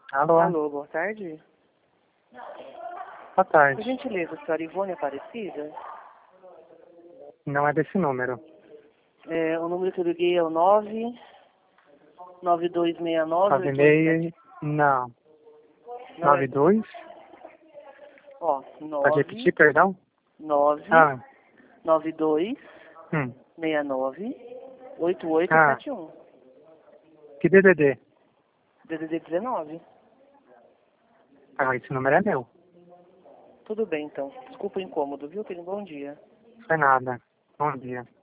Alô? Alô, boa tarde. Boa Por tarde. gentileza, senhora Ivone Aparecida? Não é desse número. O número que eu liguei é o 99269 96... Não. Não é, 92? ó, Pode repetir, perdão? 99269 Hum. 8871. Que DDD? DDD 19. Esse número é meu. Tudo bem, então. Desculpa o incômodo, viu? Tenha um bom dia. Não é nada. Bom dia.